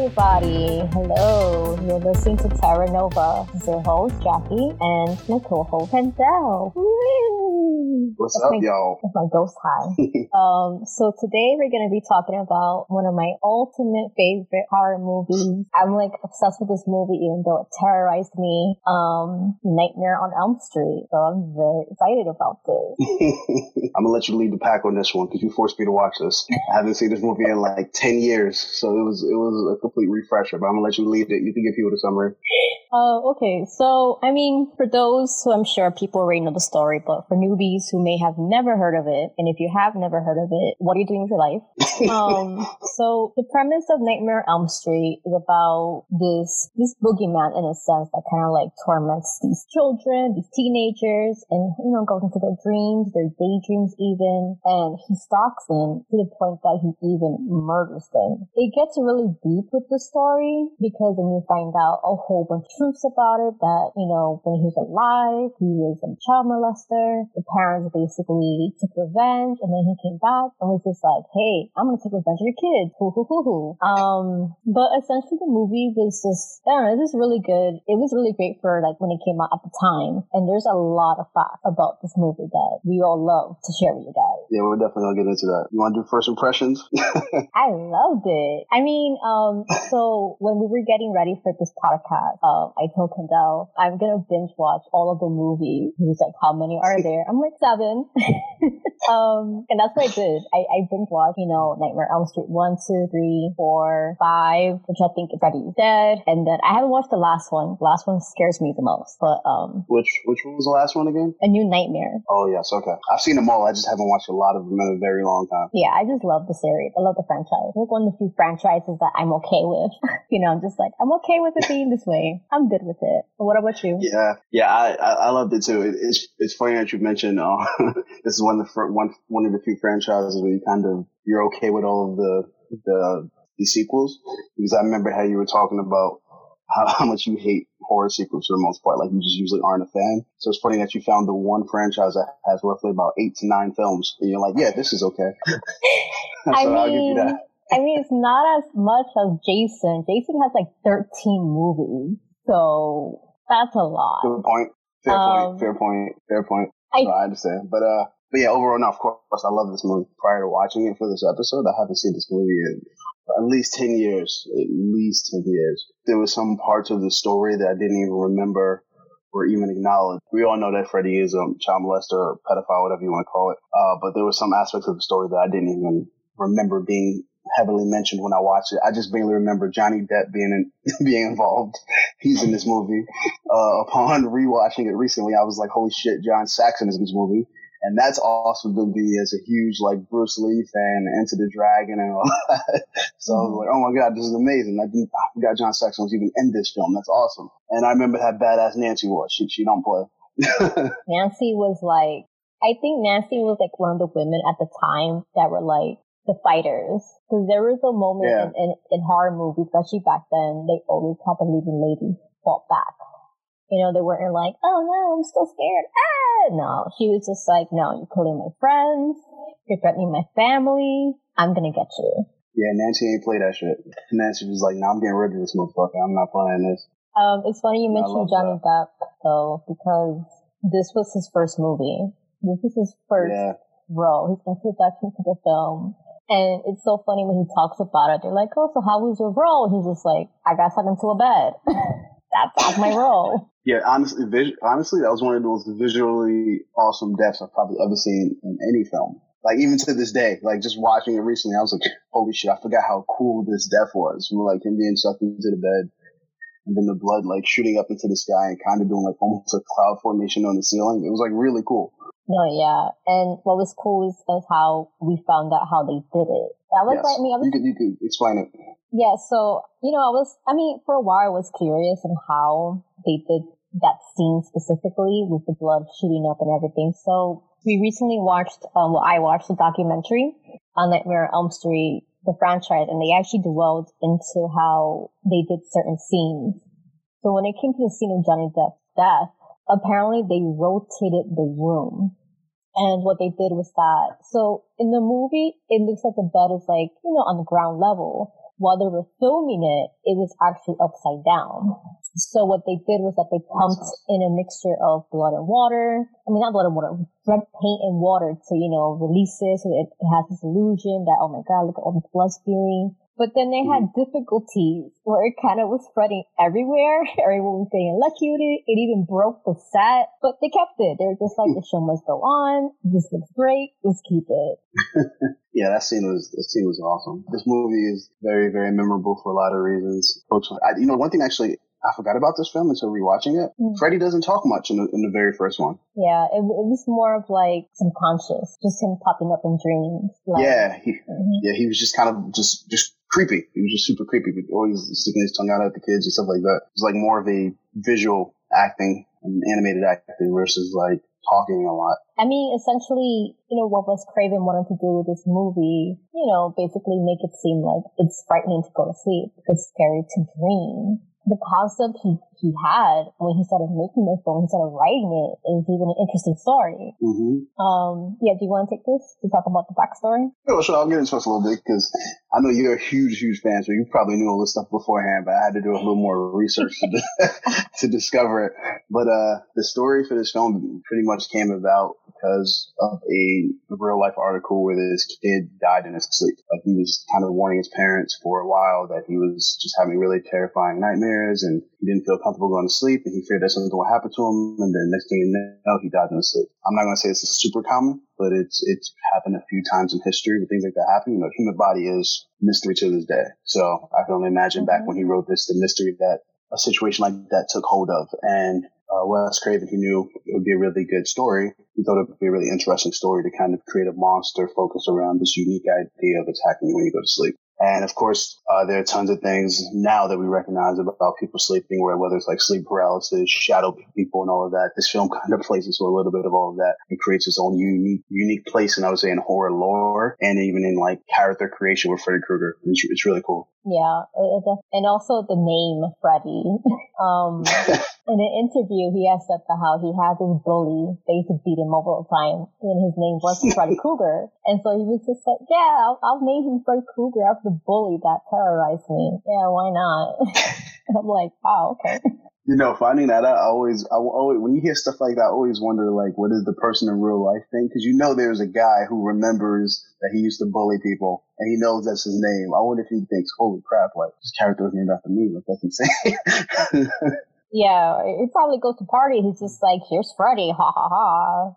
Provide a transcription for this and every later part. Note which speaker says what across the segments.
Speaker 1: everybody. Hello. You're listening to Terra Nova. This is your host, Jackie, and my co-host, Denzel.
Speaker 2: What's up, y'all?
Speaker 1: That's my ghost high. So today we're going to be talking about one of my ultimate favorite horror movies. I'm like obsessed with this movie even though it terrorized me. Nightmare on Elm Street. So I'm very excited about this.
Speaker 2: I'm gonna let you lead the pack on this one because you forced me to watch this. I haven't seen this movie in like 10 years, so it was a complete refresher. But I'm gonna let you lead it. You can give people the summary.
Speaker 1: Okay. So, I mean, for those who I'm sure people already know the story, but for newbies who may have never heard of it, and if you have never heard of it, what are you doing with your life? So the premise of Nightmare on Elm Street is about this boogeyman in a sense that kind of like torments these children, these teenagers, and goes into their dreams, their daydreams even, and he stalks them to the point that he even murders them. It gets really deep with the story because then you find out a whole bunch of truths about it that, when he was alive, he was a child molester. The parents basically took revenge and then he came back and was just like, hey, I'm gonna take revenge of your kids. Hoo hoo hoo hoo. But essentially the movie was just, I don't know, it was really good. It was really great for like when it came out at the time. And there's a lot of facts about this movie that we all love to share with you guys.
Speaker 2: Yeah, we're definitely gonna get into that. You wanna do first impressions?
Speaker 1: I loved it. I mean, so when we were getting ready for this podcast, I told Kendall, I'm gonna binge watch all of the movies. He was like, how many are there? I'm like, 7. And that's what I did. I binge watched, Nightmare on Elm Street 1, 2, 3, 4, 5, which I think is Freddy's Dead. And then I haven't watched the last one. The last one scares me the most. But
Speaker 2: Which one was the last one again?
Speaker 1: A New Nightmare.
Speaker 2: Oh yes, okay. I've seen them all. I just haven't watched a lot of them in a very long time.
Speaker 1: Yeah, I just love the series. I love the franchise. It's like one of the few franchises that I'm okay with. I'm just like, I'm okay with it being this way. I'm good with it. But what about you?
Speaker 2: Yeah, I loved it too. It's funny that you mentioned this is one of the few franchises where you're okay with all of the sequels, because I remember how you were talking about how much you hate horror sequels for the most part. Like, you just usually aren't a fan. So it's funny that you found the one franchise that has roughly about 8 to 9 films, and you're like, yeah, this is okay. I'll give you that.
Speaker 1: It's not as much as Jason. Jason has like 13 movies, so that's a lot.
Speaker 2: Good point. Fair point. I understand. But yeah, overall, no, of course, I love this movie. Prior to watching it for this episode, I haven't seen this movie in at least 10 years. There were some parts of the story that I didn't even remember or even acknowledge. We all know that Freddy is a child molester or pedophile, whatever you want to call it. But there were some aspects of the story that I didn't even remember being heavily mentioned when I watched it. I just barely remember Johnny Depp being involved. He's in this movie. Upon rewatching it recently, I was like, holy shit, John Saxon is in this movie. And that's awesome to be as a huge like Bruce Lee fan, Enter the Dragon and all that. So I was like, oh my God, this is amazing. I forgot John Saxon was even in this film. That's awesome. And I remember how badass Nancy was. She don't play.
Speaker 1: Nancy was like, I think Nancy was like one of the women at the time that were like the fighters. Because there was a moment in horror movies, especially back then, they always had the leading lady fought back. They weren't like, oh no, I'm still scared. No, she was just like, no, you're killing my friends. You're threatening my family. I'm going to get you.
Speaker 2: Yeah, Nancy ain't play that shit. Nancy was like, no, I'm getting rid of this motherfucker. I'm not playing this.
Speaker 1: It's funny you mentioned Johnny Depp, though, because this was his first movie. This was his first role, his introduction to the film. And it's so funny when he talks about it. They're like, oh, so how was your role? He's just like, I got sucked into a bed. That's my role.
Speaker 2: Yeah, honestly, that was one of those visually awesome deaths I've probably ever seen in any film. Like, even to this day, like, just watching it recently, I was like, holy shit, I forgot how cool this death was. From, like, him being sucked into the bed, and then the blood, like, shooting up into the sky and kind of doing, like, almost a cloud formation on the ceiling. It was, like, really cool.
Speaker 1: No, yeah. And what was cool is how we found out how they did it.
Speaker 2: You could explain it.
Speaker 1: Yeah, so, for a while I was curious on how they did that scene specifically with the blood shooting up and everything. So we recently watched, I watched a documentary on Nightmare on Elm Street, the franchise, and they actually dwelled into how they did certain scenes. So when it came to the scene of Johnny Depp's death, apparently they rotated the room. And what they did was that, so in the movie, it looks like the bed is like, on the ground level. while they were filming it, it was actually upside down. So what they did was that they pumped in a mixture of blood and water. I mean, not blood and water, red paint and water to, release it so it has this illusion that, oh my God, look at all the blood spewing. But then they had difficulties where it kind of was spreading everywhere. Everyone was getting electrocuted. It even broke the set, but they kept it. They were just like, the show must go on. This looks great. Let's keep it.
Speaker 2: Yeah, that scene was awesome. This movie is very, very memorable for a lot of reasons. One thing actually I forgot about this film until rewatching it. Freddy doesn't talk much in the very first one.
Speaker 1: Yeah, it was more of like subconscious, just him popping up in dreams.
Speaker 2: He was just kind of just creepy. He was just super creepy. Always sticking his tongue out at the kids and stuff like that. It was like more of a visual acting and animated acting versus like talking a lot.
Speaker 1: I mean, essentially, what Wes Craven wanted to do with this movie, basically make it seem like it's frightening to go to sleep. It's scary to dream. The concept he had when he started making this film, he started writing it, is even an interesting story. Do you want to take this to talk about the backstory?
Speaker 2: Sure. I'll get into it a little bit because I know you're a huge, huge fan, so you probably knew all this stuff beforehand, but I had to do a little more research to discover it. But the story for this film pretty much came about because of a real life article where this kid died in his sleep. Like, he was kind of warning his parents for a while that he was just having really terrifying nightmares and he didn't feel comfortable going to sleep and he feared that something would happen to him, and then next thing you know, he died in his sleep. I'm not going to say it's super common, but it's happened a few times in history when things like that happen. The human body is mystery to this day. So I can only imagine back when he wrote this, the mystery that a situation like that took hold of. And Wes Craven, he knew it would be a really good story. He thought it would be a really interesting story to kind of create a monster focused around this unique idea of attacking you when you go to sleep. And of course, there are tons of things now that we recognize about people sleeping, whether it's like sleep paralysis, shadow people, and all of that. This film kind of plays into a little bit of all of that. It creates its own unique place, and I would say in horror lore, and even in like character creation with Freddy Krueger. It's really cool.
Speaker 1: Yeah, and also the name Freddy. In an interview, he has said how he had this bully that used to beat him all the time, and his name was Freddy Krueger. And so he was just like, yeah, I'll name him Freddy Krueger after the bully that terrorized me. Yeah, why not? I'm like, wow, okay.
Speaker 2: Finding that out, I always, when you hear stuff like that, I always wonder, like, what is the person in real life think? Because there's a guy who remembers that he used to bully people, and he knows that's his name. I wonder if he thinks, holy crap, like, this character was named after me. Like, that's insane.
Speaker 1: Yeah, he probably goes to party. He's just like, here's Freddy, ha ha ha.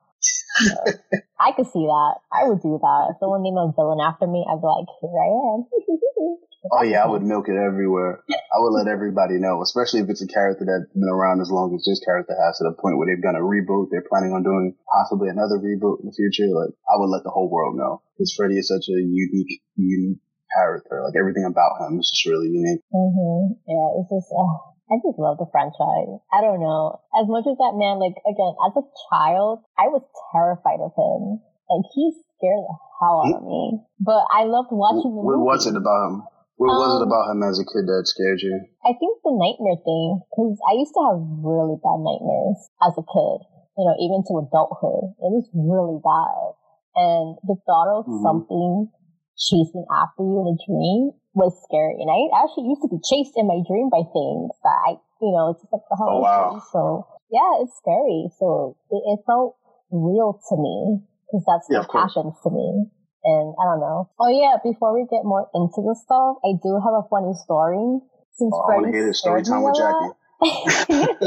Speaker 1: I could see that. I would do that. If someone named a villain after me, I'd be like, here I am.
Speaker 2: Oh yeah, I would milk it everywhere. I would let everybody know, especially if it's a character that's been around as long as this character has, to the point where they've done a reboot. They're planning on doing possibly another reboot in the future. Like, I would let the whole world know, because Freddy is such a unique character. Like, everything about him is just really unique.
Speaker 1: Yeah, it's just, I just love the franchise. I don't know. As much as that man, like, again, as a child, I was terrified of him. Like, he scared the hell out of me. But I loved watching the movie.
Speaker 2: What was it about him? What was it about him as a kid that scared you?
Speaker 1: I think the nightmare thing, because I used to have really bad nightmares as a kid, even to adulthood. It was really bad. And the thought of something chasing after you in a dream was scary. And I actually used to be chased in my dream by things that it's just like, oh wow. So, yeah, it's scary. So it felt real to me, because that's what happens to me. And I don't know. Oh yeah, before we get more into the stuff, I do have a funny story. Since
Speaker 2: I want to hear this story time with Jackie.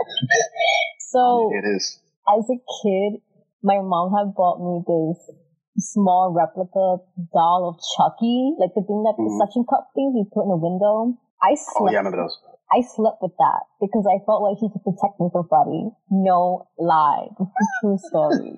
Speaker 1: So, as a kid, my mom had bought me this small replica doll of Chucky, like the thing that the suction cup thing you put in the window. I remember those. I slept with that because I felt like he could protect me from Freddy. No lie. This is a true story.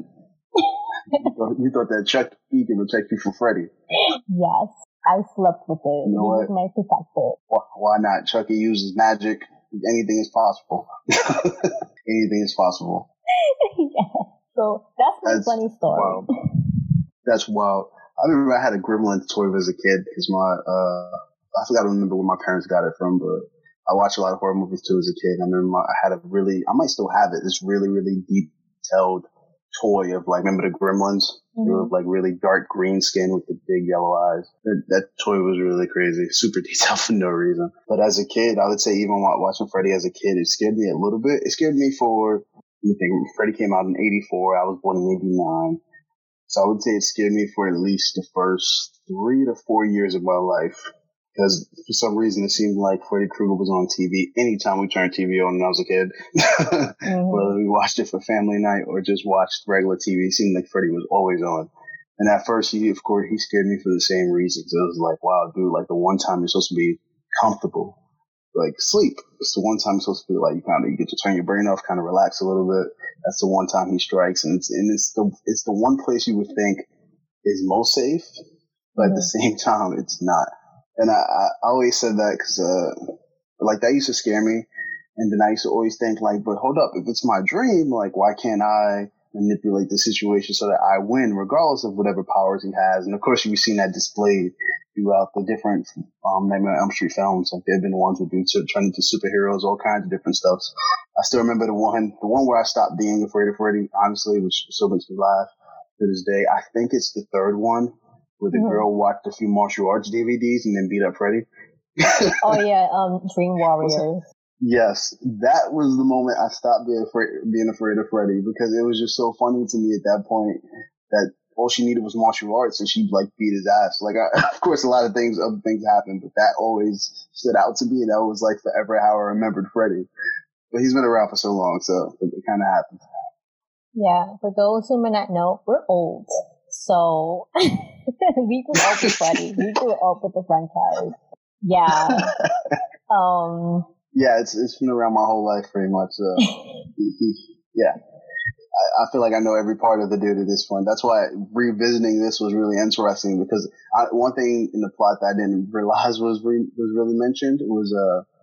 Speaker 2: You thought that Chucky could protect you from Freddy?
Speaker 1: Yes, I slept with it.
Speaker 2: You know
Speaker 1: he was my protector.
Speaker 2: Why not? Chucky uses magic. Anything is possible. Anything is possible.
Speaker 1: Yeah. So that's my funny story.
Speaker 2: Wild. That's wild. I remember I had a Gremlins toy as a kid because I forgot to remember where my parents got it from, but I watched a lot of horror movies too as a kid. I remember I might still have it. This really, really detailed toy of like, remember the Gremlins? Mm-hmm. They were like really dark green skin with the big yellow eyes. That toy was really crazy. Super detailed for no reason. But as a kid, I would say even watching Freddy as a kid, it scared me a little bit. It scared me for, let me think, Freddy came out in 84. I was born in 89. So I would say it scared me for at least the first 3 to 4 years of my life. Because for some reason it seemed like Freddy Krueger was on TV anytime we turned TV on when I was a kid. Mm-hmm. Whether we watched it for family night or just watched regular TV, it seemed like Freddy was always on. And at first, of course, he scared me for the same reasons. It was like, wow, dude, like the one time you're supposed to be comfortable, like sleep. It's the one time you're supposed to be like, you get to turn your brain off, kind of relax a little bit. That's the one time he strikes. And it's the one place you would think is most safe, but at the same time, it's not. And I always said that because, like, that used to scare me. And then I used to always think, like, but hold up, if it's my dream, like, why can't I manipulate the situation so that I win, regardless of whatever powers he has? And of course, you've seen that displayed throughout the different Nightmare on Elm Street films. Like, there have been ones who turn into superheroes, all kinds of different stuff. I still remember the one where I stopped being afraid of Freddy, honestly, which still makes me laugh to this day. I think it's the third one, where the girl watched a few martial arts DVDs and then beat up Freddy.
Speaker 1: Oh yeah, Dream Warriors.
Speaker 2: Yes, that was the moment I stopped being afraid of Freddy, because it was just so funny to me at that point that all she needed was martial arts and she'd like beat his ass. Like, of course, other things happened, but that always stood out to me, and that was like forever how I remembered Freddy. But he's been around for so long, so it kind of happened.
Speaker 1: Yeah, for those who may not know, we're old. So we grew up with Freddy. We grew up with the franchise. Yeah.
Speaker 2: Yeah, it's been around my whole life pretty much. Yeah. I feel like I know every part of the dude at this point. That's why revisiting this was really interesting, because one thing in the plot that I didn't realize was really mentioned was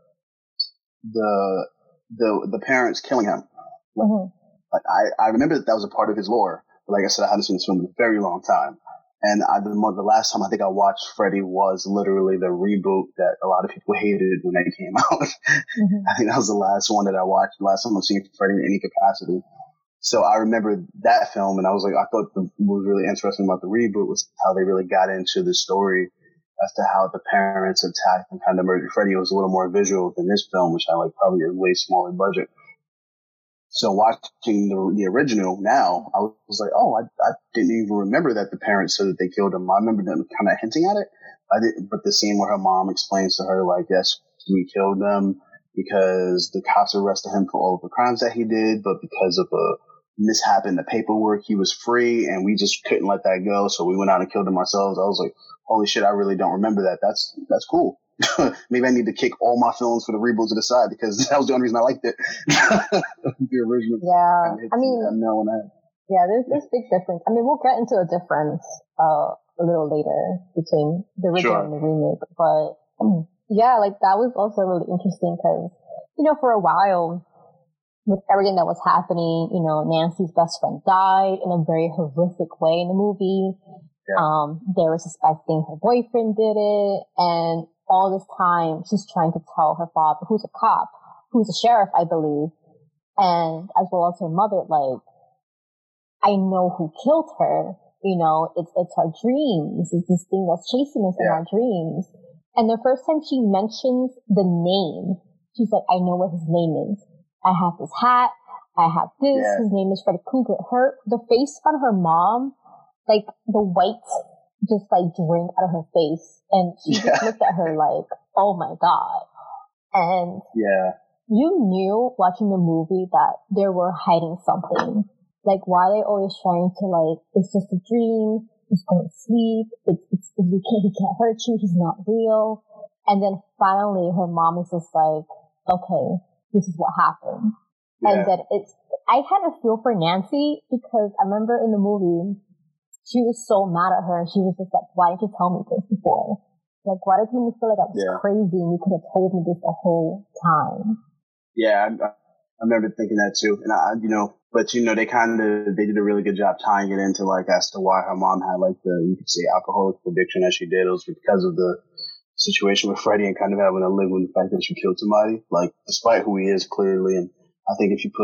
Speaker 2: the parents killing him. Mm-hmm. Like I remember that was a part of his lore. But like I said, I hadn't seen this film in a very long time. And the last time I think I watched Freddy was literally the reboot that a lot of people hated when they came out. Mm-hmm. I think that was the last one that I watched, the last time I've seen Freddy in any capacity. So I remember that film, and I thought what was really interesting about the reboot was how they really got into the story as to how the parents attacked and kind of murdered Freddy. It was a little more visual than this film, which I like probably a way smaller budget. So watching the original now, I was like, oh, I didn't even remember that the parents said that they killed him. I remember them kind of hinting at it. I didn't, but the scene where her mom explains to her, like, yes, we killed them because the cops arrested him for all of the crimes that he did, but because of a mishap in the paperwork, he was free, and we just couldn't let that go, so we went out and killed him ourselves. I was like, holy shit, I really don't remember that. That's cool. Maybe I need to kick all my films for the reboot to the side, because that was the only reason I liked it. The original.
Speaker 1: Yeah, yeah, there's big difference. I mean, we'll get into a difference a little later between the original and the remake, but yeah, like that was also really interesting because, for a while, with everything that was happening, Nancy's best friend died in a very horrific way in the movie. Yeah. They were suspecting her boyfriend did it, and all this time she's trying to tell her father, who's a cop, who's a sheriff, I believe, and as well as her mother, like, I know who killed her. It's our dreams. It's this thing that's chasing us in our dreams. And the first time she mentions the name, she's like, I know what his name is. I have his hat. I have this. Yeah. His name is Freddy Krueger. The face on her mom, like the white just like drained out of her face. And she just looked at her like, oh my God. And you knew watching the movie that they were hiding something. Like, why are they always trying to, like, it's just a dream, just go to sleep, he can't hurt you, he's not real. And then finally her mom is just like, okay, this is what happened. Yeah. And then I kind of feel for Nancy, because I remember in the movie, she was so mad at her. She was just like, why didn't you tell me this before? Like, why did you make me feel like I was crazy and you could have told me this the whole time?
Speaker 2: Yeah, I remember thinking that too. And but they did a really good job tying it into, like, as to why her mom had, like, you could say alcoholic addiction as she did. It was because of the situation with Freddy and kind of having to live with the fact that she killed somebody, like, despite who he is clearly. And I think if you put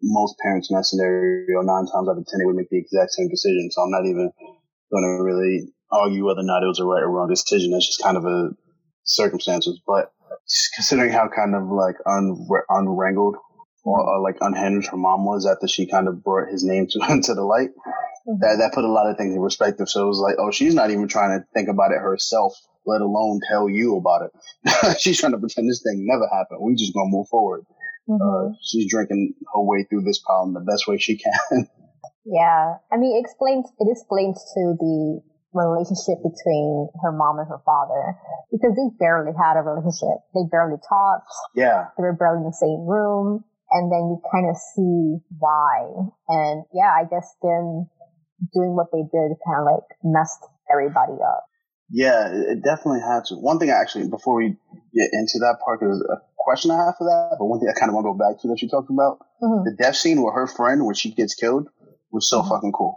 Speaker 2: most parents in that scenario, 9 times out of 10, they would make the exact same decision. So I'm not even going to really argue whether or not it was a right or wrong decision. That's just kind of a circumstances. But considering how kind of like unwrangled or like unhinged her mom was after she kind of brought his name into the light, that put a lot of things in perspective. So it was like, oh, she's not even trying to think about it herself, let alone tell you about it. She's trying to pretend this thing never happened. We just gonna move forward. She's drinking her way through this problem the best way she can.
Speaker 1: Yeah, I mean, it explains to the relationship between her mom and her father, because they barely had a relationship. They barely talked.
Speaker 2: Yeah,
Speaker 1: they were barely in the same room, and then you kind of see why. And yeah, I guess them doing what they did kind of like messed everybody up.
Speaker 2: Yeah, it definitely had to. One thing actually, before we get into that part, there's a question I have for that, but one thing I kind of want to go back to that you talked about, the death scene with her friend when she gets killed was so fucking cool.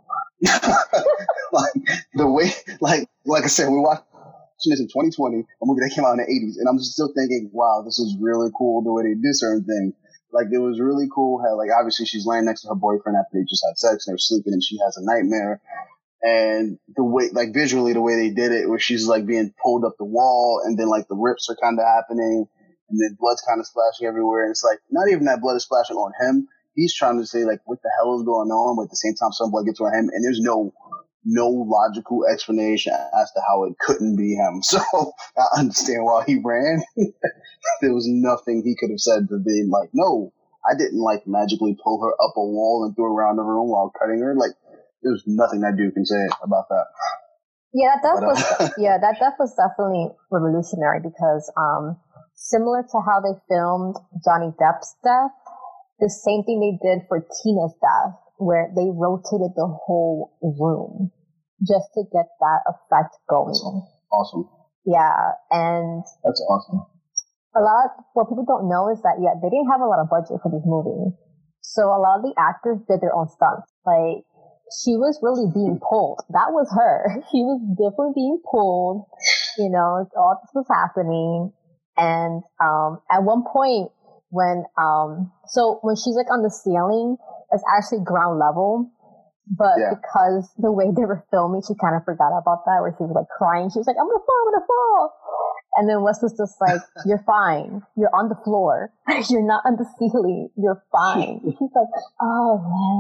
Speaker 2: Like the way, like I said, we watched this in 2020, a movie that came out in the 80s, and I'm still thinking, wow, this is really cool the way they do certain things. Like, it was really cool how, like, obviously she's laying next to her boyfriend after they just had sex and they're sleeping and she has a nightmare. And the way, like, visually, the way they did it, where she's, like, being pulled up the wall and then, like, the rips are kind of happening and then blood's kind of splashing everywhere. And it's, like, not even that blood is splashing on him. He's trying to say, like, what the hell is going on? But at the same time, some blood gets on him and there's no logical explanation as to how it couldn't be him. So I understand why he ran. There was nothing he could have said to be like, no, I didn't like magically pull her up a wall and throw her around the room while cutting her. Like, there's nothing that dude can say about that.
Speaker 1: Yeah, that death was definitely revolutionary because similar to how they filmed Johnny Depp's death, the same thing they did for Tina's death, where they rotated the whole room just to get that effect going.
Speaker 2: Awesome.
Speaker 1: Yeah, and
Speaker 2: that's awesome.
Speaker 1: What people don't know is that, they didn't have a lot of budget for this movie. So a lot of the actors did their own stunts. Like, she was really being pulled. That was her. She was definitely being pulled. All this was happening. And at one point, when she's like on the ceiling, it's actually ground level. But because the way they were filming, she kind of forgot about that, where she was like crying. She was like, I'm gonna fall. And then Wes was just like, you're fine. You're on the floor. You're not on the ceiling. You're fine. She's like, oh,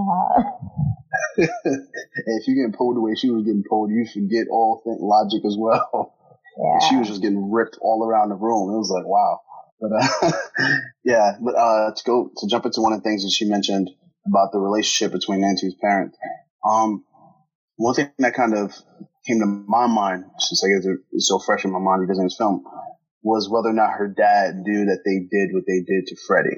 Speaker 1: yeah.
Speaker 2: And if you're getting pulled the way she was getting pulled, you forget all logic as well. Yeah. She was just getting ripped all around the room. It was like, wow. But to jump into one of the things that she mentioned about the relationship between Nancy's parents, one thing that kind of came to my mind, since I guess it's so fresh in my mind because in this film, was whether or not her dad knew that they did what they did to Freddie.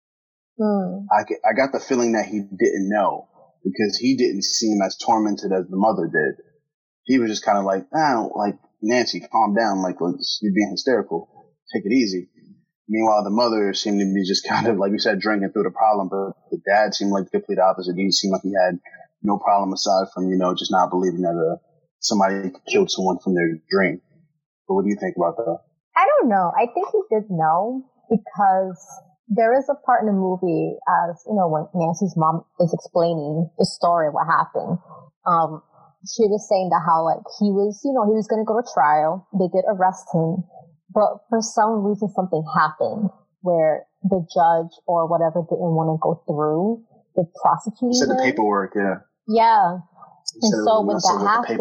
Speaker 2: I got the feeling that he didn't know because he didn't seem as tormented as the mother did. He was just kind of like, like, Nancy, calm down. Like, you're being hysterical. Take it easy. Meanwhile, the mother seemed to be just kind of, like you said, drinking through the problem, but the dad seemed like the complete opposite. He seemed like he had no problem aside from, just not believing that somebody killed someone from their dream. But what do you think about that?
Speaker 1: I don't know. I think he did know because there is a part in the movie as, when Nancy's mom is explaining the story of what happened. She was saying that how, like, he was going to go to trial. They did arrest him. But for some reason, something happened where the judge or whatever didn't want to go through the prosecuting.
Speaker 2: You said the paperwork, yeah.
Speaker 1: Yeah. And so when that happened,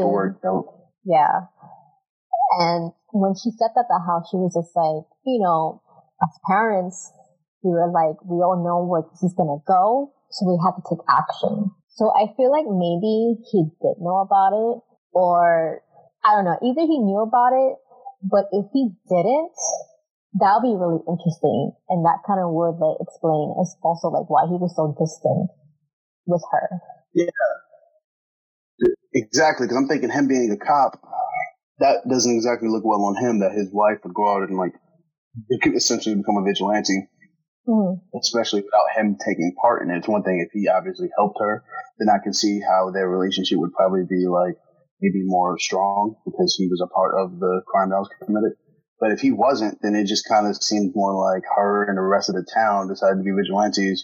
Speaker 1: and when she said that at the house, she was just like, as parents, we were like, we all know where this is going to go, so we have to take action. So I feel like maybe he did know about it, or I don't know, either he knew about it, but if he didn't, that would be really interesting, and that kind of would like explain also like why he was so distant with her.
Speaker 2: Yeah. Exactly, because I'm thinking him being a cop, that doesn't exactly look well on him, that his wife would go out and like essentially become a vigilante, especially without him taking part in it. It's one thing if he obviously helped her, then I can see how their relationship would probably be like maybe more strong because he was a part of the crime that was committed. But if he wasn't, then it just kind of seemed more like her and the rest of the town decided to be vigilantes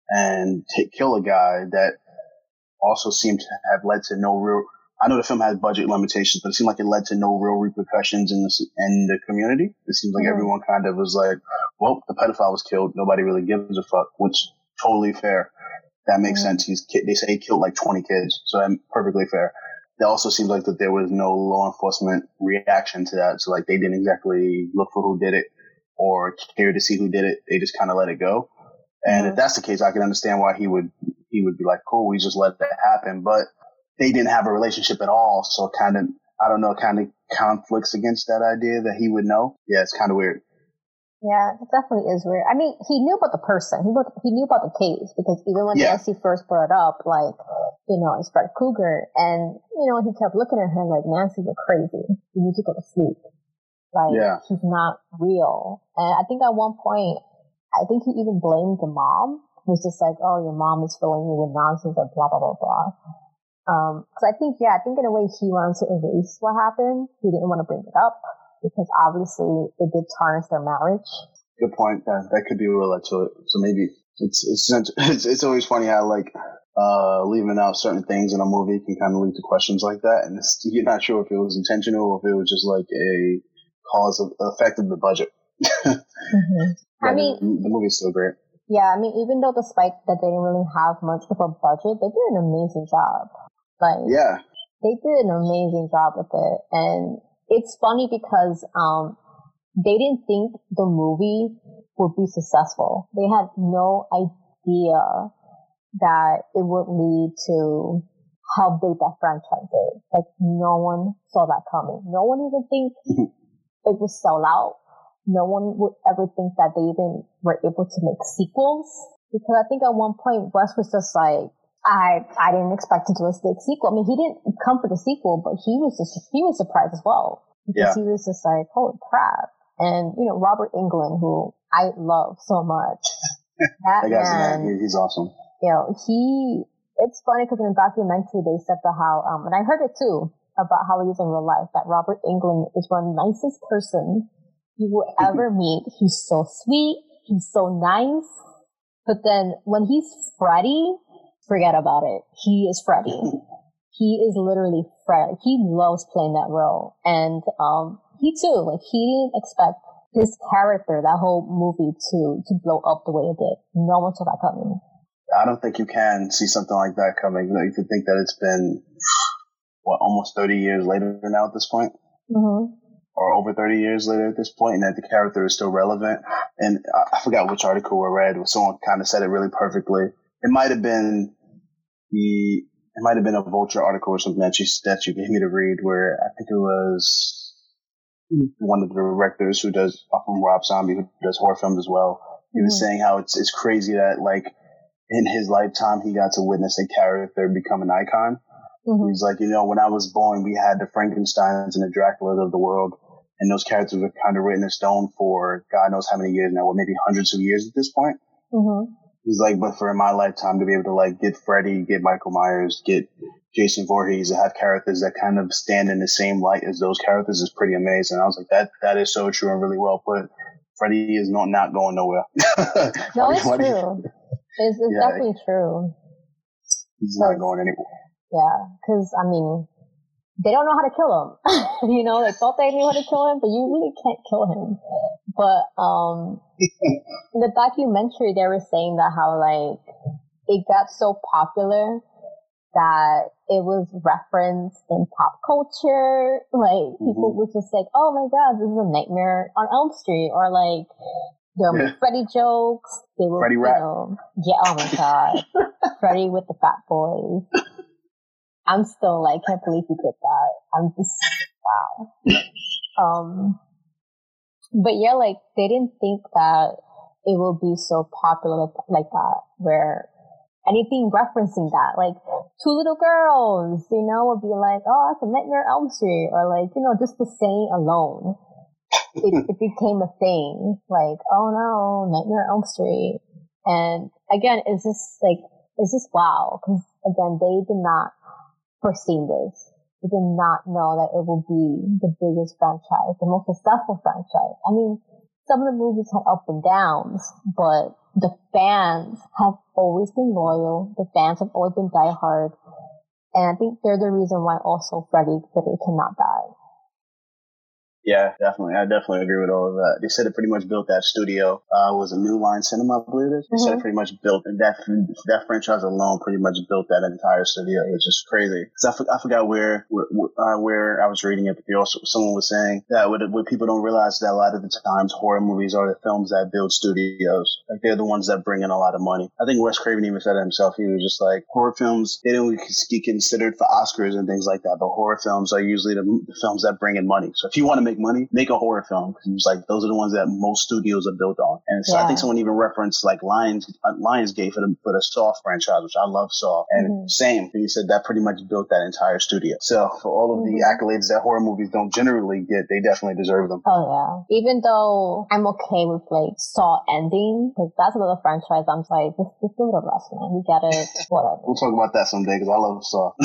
Speaker 2: and kill a guy that also seemed to have led to no real. I know the film has budget limitations, but it seemed like it led to no real repercussions in the community. It seems like everyone kind of was like, well, the pedophile was killed. Nobody really gives a fuck, which totally fair. That makes sense. They say he killed like 20 kids, so that's perfectly fair. It also seems like that there was no law enforcement reaction to that. So like they didn't exactly look for who did it or care to see who did it. They just kind of let it go. And if that's the case, I can understand why he would be like, cool, we just let that happen. But they didn't have a relationship at all. So kind of, I don't know, kind of conflicts against that idea that he would know. Yeah, it's kind of weird.
Speaker 1: Yeah, it definitely is weird. I mean, he knew about the person. He knew about the case because even when Nancy first brought it up, like, you know, it's Fred Krueger. And, you know, he kept looking at her like, Nancy, you're crazy. You need to go to sleep. Like, he's not real. And I think at one point, I think he even blamed the mom. He was just like, oh, your mom is filling you with nonsense, like blah, blah, blah, blah. Cause I think in a way he wanted to erase what happened. He didn't want to bring it up because obviously it did tarnish their marriage.
Speaker 2: Good point. That could be related to it. So maybe it's always funny how like, leaving out certain things in a movie can kind of lead to questions like that. And you're not sure if it was intentional or if it was just like a effect of the budget.
Speaker 1: I mean,
Speaker 2: the movie's still great.
Speaker 1: Yeah, I mean, even though despite that they didn't really have much of a budget, they did an amazing job. Like, they did an amazing job with it. And it's funny because they didn't think the movie would be successful. They had no idea that it would lead to how big that franchise is. Like, no one saw that coming. No one even think it would sell out. No one would ever think that they even were able to make sequels. Because I think at one point, Wes was just like, I didn't expect to do a steak sequel. I mean, he didn't come for the sequel, but he was surprised as well. Because he was just like, holy crap. And, you know, Robert Englund, who I love so much. That man,
Speaker 2: he's awesome.
Speaker 1: You know, it's funny because in the documentary they said how, and I heard it too, about how he is in real life, that Robert Englund is one of the nicest person you will ever meet. He's so sweet. He's so nice. But then when he's Freddy, forget about it. He is Freddy. He is literally Freddy. He loves playing that role. And he too, like he didn't expect his character, that whole movie to blow up the way it did. No one saw that coming.
Speaker 2: I don't think you can see something like that coming. You can think that it's been, almost 30 years later now at this point? Or over 30 years later at this point, and that the character is still relevant. And I forgot which article I read where someone kind of said it really perfectly. It might have been a Vulture article or something that you gave me to read, where I think it was one of the directors who does, from Rob Zombie, who does horror films as well. He was saying how it's crazy that like in his lifetime he got to witness a character become an icon. He's like, you know, when I was born, we had the Frankensteins and the Draculas of the world. And those characters are kind of written in stone for God knows how many years now, maybe hundreds of years at this point. He's like, but for my lifetime to be able to like get Freddy, get Michael Myers, get Jason Voorhees, and have characters that kind of stand in the same light as those characters is pretty amazing. I was like, that is so true and really well put. Freddy is not going nowhere.
Speaker 1: No, it's true. It's definitely true.
Speaker 2: He's not going anywhere.
Speaker 1: Yeah, because I mean, they don't know how to kill him. You know, they thought they knew how to kill him, but you really can't kill him. But in the documentary, they were saying that how like it got so popular that it was referenced in pop culture. Like people would just like, "Oh my God, this is a Nightmare on Elm Street," or like there were Freddy jokes. They were,
Speaker 2: Freddy Rat.
Speaker 1: Oh my God, Freddy with the fat boys. I'm still like, can't believe he did that. I'm just, wow. But yeah, like, they didn't think that it would be so popular like that, where anything referencing that, like, two little girls, you know, would be like, oh, that's a Nightmare on Elm Street, or like, you know, just the saying alone, it became a thing, like, oh no, Nightmare on Elm Street. And again, it's just wow, because again, they did not foreseen this. We did not know that it will be the biggest franchise, the most successful franchise. I mean, some of the movies had ups and downs, but the fans have always been loyal. The fans have always been diehard. And I think they're the reason why also Freddy cannot die.
Speaker 2: Yeah, definitely. I definitely agree with all of that. They said it pretty much built that studio. Was a New Line Cinema, I believe it is. They said it pretty much built, and that franchise alone pretty much built that entire studio, which is crazy. Cause I forgot where I was reading it, but someone was saying that what people don't realize that a lot of the times horror movies are the films that build studios. Like they're the ones that bring in a lot of money. I think Wes Craven even said it himself. He was just like, horror films, they don't get considered for Oscars and things like that, but horror films are usually the films that bring in money. So if you want to make money, make a horror film. Because he was like, those are the ones that most studios are built on. And so I think someone even referenced like Lionsgate for the Saw franchise, which I love Saw. And same, he said that pretty much built that entire studio. So for all of the accolades that horror movies don't generally get, they definitely deserve them.
Speaker 1: Oh yeah. Even though I'm okay with like Saw ending, because that's another franchise I'm like, just give it a rest, man. We get it. Whatever.
Speaker 2: We'll talk about that someday because I love Saw.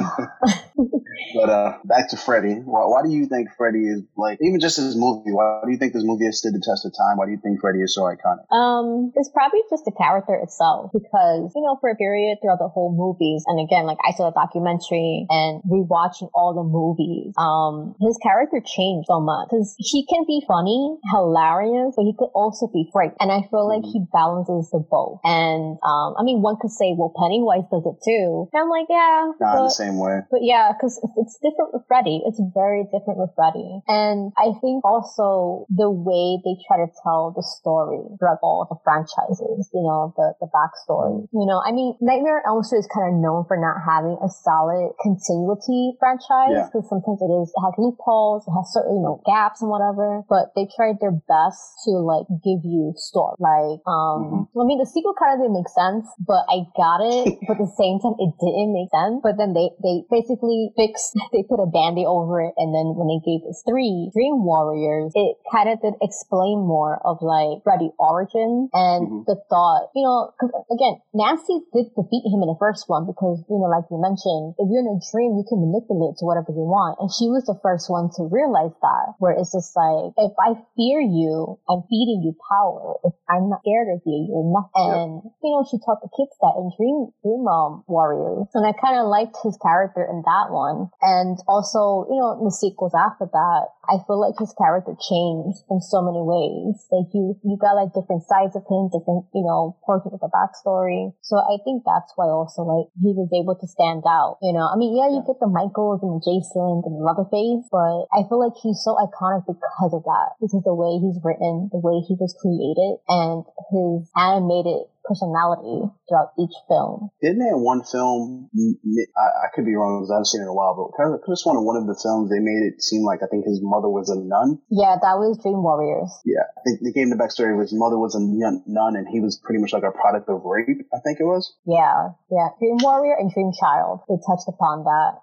Speaker 2: But back to Freddy. Why do you think Freddy is like, even just his movie, why do you think this movie has stood the test of time? Why do you think Freddy is so iconic?
Speaker 1: It's probably just the character itself, because, you know, for a period throughout the whole movies, and again, like I saw the documentary and rewatching all the movies, his character changed so much, because he can be funny, hilarious, but he could also be frightening. And I feel like he balances the both. And, I mean, one could say, well, Pennywise does it too. And I'm like, yeah.
Speaker 2: Not in the same way.
Speaker 1: But yeah, because it's different with Freddy. It's very different with Freddy. And I think also the way they try to tell the story throughout all the franchises, you know, the backstory. You know, I mean, Nightmare on Elm Street is kind of known for not having a solid continuity franchise, because sometimes it has loopholes, it has certain, you know, gaps and whatever, but they tried their best to like give you story. Like, I mean, the sequel kind of didn't make sense, but I got it, but at the same time, it didn't make sense. But then they basically they put a Band-Aid over it, and then when they gave us 3 Dream Warriors, it kind of did explain more of like Freddy origin and the thought, you know, because again, Nancy did defeat him in the first one because, you know, like you mentioned, if you're in a dream, you can manipulate to whatever you want. And she was the first one to realize that, where it's just like, if I fear you, I'm feeding you power. If I'm not scared of you, you're not. And, you know, she taught the kids that in Dream Warriors. And I kind of liked his character in that one. And also, you know, in the sequels after that, I feel like his character changed in so many ways. Like you got like different sides of him, different, you know, portions of the backstory. So I think that's why also like he was able to stand out. You know, I mean, yeah, you get the Michaels and the Jasons and the Leatherface, but I feel like he's so iconic because of that. Because the way he's written, the way he was created, and his animated personality throughout each film.
Speaker 2: Didn't they in one film, I could be wrong because I haven't seen it in a while, but I could have sworn in one of the films they made it seem like I think his mother was a nun?
Speaker 1: Yeah, that was Dream Warriors.
Speaker 2: Yeah, I think they gave him the backstory of his mother was a nun and he was pretty much like a product of rape, I think it was.
Speaker 1: Yeah. Dream Warrior and Dream Child, they touched upon that.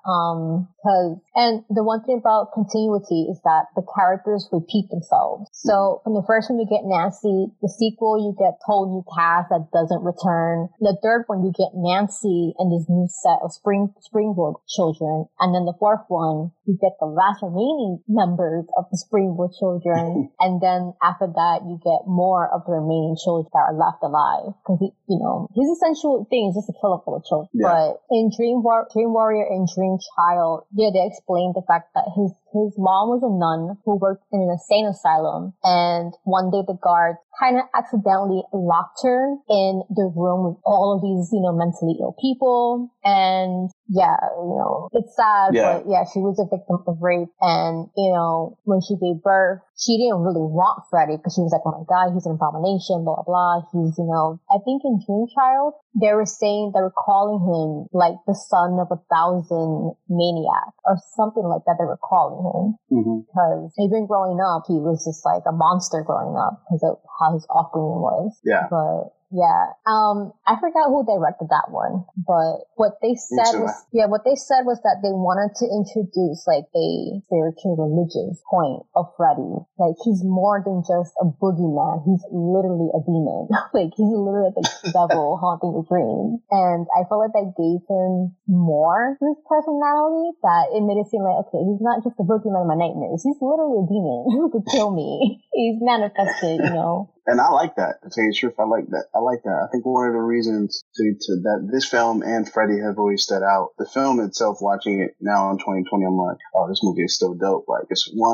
Speaker 1: And the one thing about continuity is that the characters repeat themselves. So in the first one you get Nancy, the sequel you get whole new cast that doesn't return. The third one you get Nancy and this new set of Springwood children. And then the fourth one you get the last remaining members of the Springwood children. And then after that you get more of the remaining children that are left alive. Because you know, his essential thing is just to kill all the children. Yeah. But in Dream Warrior and Dream Child, yeah, they explained the fact that his mom was a nun who worked in an insane asylum, and one day the guards kind of accidentally locked her in the room with all of these, you know, mentally ill people. And yeah, you know, it's sad, but yeah, she was a victim of rape. And, you know, when she gave birth, she didn't really want Freddy because she was like, oh my God, he's an abomination, blah, blah, blah. He's, you know, I think in Dream Child, they were calling him like the son of 1,000 maniac or something like that. They were calling him because even growing up, he was just like a monster growing up because of how his upbringing was.
Speaker 2: Yeah.
Speaker 1: But Yeah. I forgot who directed that one, but what they said was that they wanted to introduce like a spiritual religious point of Freddy. Like he's more than just a boogeyman. He's literally a demon. Like he's literally like the devil haunting your dreams. And I felt like that gave him more to his personality, that it made it seem like, okay, he's not just a boogeyman in my nightmares. He's literally a demon who could kill me. He's manifested, you know.
Speaker 2: And I like that. To tell you the truth, I like that. I think one of the reasons to that this film and Freddy have always stood out. The film itself, watching it now in 2020, I'm like, oh, this movie is still dope. Like,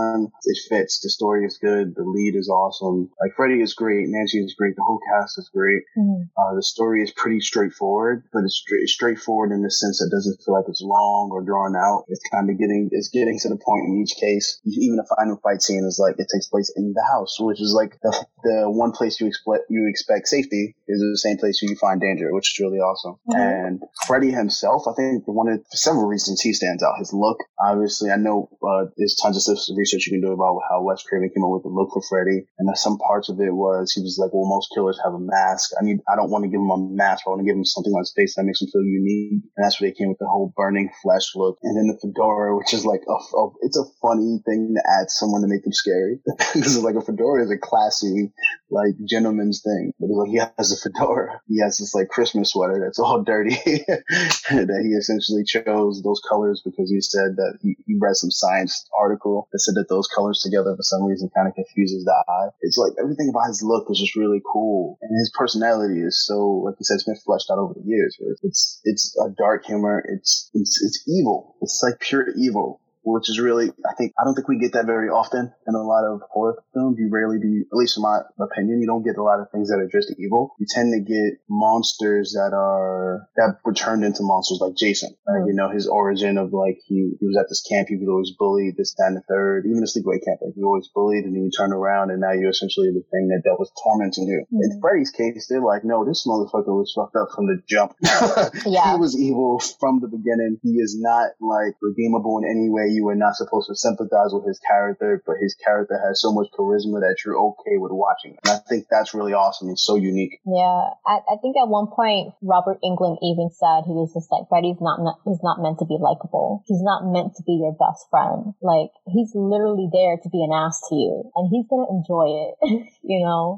Speaker 2: it fits. The story is good. The lead is awesome. Like, Freddy is great. Nancy is great. The whole cast is great. Mm-hmm. The story is pretty straightforward, but it's straightforward in the sense that it doesn't feel like it's long or drawn out. It's kind of getting to the point in each case. Even the final fight scene is like, it takes place in the house, which is like the one place you expect safety is the same place you find danger, which is really awesome. Mm-hmm. And Freddy himself, I think for several reasons he stands out. His look, obviously, I know there's tons of research you can do about how Wes Craven came up with the look for Freddy, and some parts of it was he was like, well, most killers have a mask. I don't want to give him a mask, but I want to give him something on his face that makes him feel unique. And that's where they came with the whole burning flesh look, and then the fedora, which is like it's a funny thing to add someone to make them scary because like a fedora is a classy, like, gentleman's thing, but like he has a fedora. He has this like Christmas sweater that's all dirty that he essentially chose those colors because he said that he read some science article that said that those colors together for some reason kind of confuses the eye. It's like everything about his look is just really cool, and his personality is so, like you said, it's been fleshed out over the years. It's a dark humor. It's evil. It's like pure evil, which is really, I don't think we get that very often in a lot of horror films. You rarely do, at least in my opinion, you don't get a lot of things that are just evil. You tend to get monsters that were turned into monsters, like Jason. You know, his origin of like, he was at this camp, he was always bullied, this, that, and the third, even the sleepaway camp, like he was always bullied, and then you turn around and now you're essentially the thing that was tormenting you. Mm-hmm. In Freddy's case, they're like, no, this motherfucker was fucked up from the jump. Yeah. He was evil from the beginning. He is not like redeemable in any way. You are not supposed to sympathize with his character, but his character has so much charisma that you're okay with watching. And I think that's really awesome and so unique.
Speaker 1: Yeah, I think at one point Robert Englund even said, he was just like, Freddy's not meant to be likable. He's not meant to be your best friend. Like, he's literally there to be an ass to you, and he's gonna enjoy it. You know,